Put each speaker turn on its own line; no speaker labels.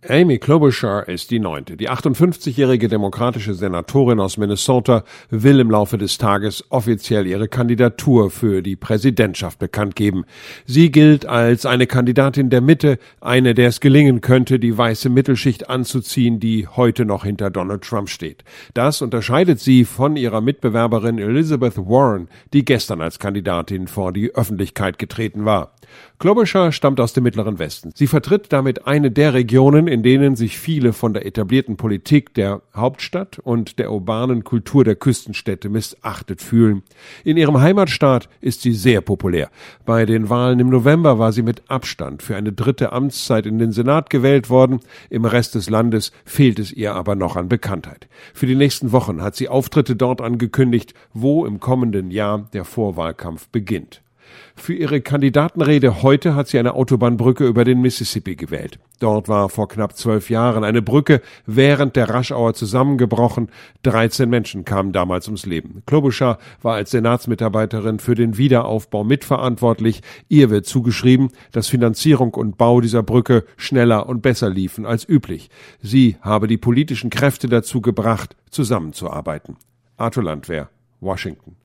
Amy Klobuchar ist die 9. Die 58-jährige demokratische Senatorin aus Minnesota will im Laufe des Tages offiziell ihre Kandidatur für die Präsidentschaft bekannt geben. Sie gilt als eine Kandidatin der Mitte, eine, der es gelingen könnte, die weiße Mittelschicht anzuziehen, die heute noch hinter Donald Trump steht. Das unterscheidet sie von ihrer Mitbewerberin Elizabeth Warren, die gestern als Kandidatin vor die Öffentlichkeit getreten war. Klobuchar stammt aus dem Mittleren Westen. Sie vertritt damit eine der Regionen, in denen sich viele von der etablierten Politik der Hauptstadt und der urbanen Kultur der Küstenstädte missachtet fühlen. In ihrem Heimatstaat ist sie sehr populär. Bei den Wahlen im November war sie mit Abstand für eine 3. Amtszeit in den Senat gewählt worden. Im Rest des Landes fehlt es ihr aber noch an Bekanntheit. Für die nächsten Wochen hat sie Auftritte dort angekündigt, wo im kommenden Jahr der Vorwahlkampf beginnt. Für ihre Kandidatenrede heute hat sie eine Autobahnbrücke über den Mississippi gewählt. Dort war vor knapp 12 Jahren eine Brücke während der Rush-Hour zusammengebrochen. 13 Menschen kamen damals ums Leben. Klobuchar war als Senatsmitarbeiterin für den Wiederaufbau mitverantwortlich. Ihr wird zugeschrieben, dass Finanzierung und Bau dieser Brücke schneller und besser liefen als üblich. Sie habe die politischen Kräfte dazu gebracht, zusammenzuarbeiten. Arthur Landwehr, Washington.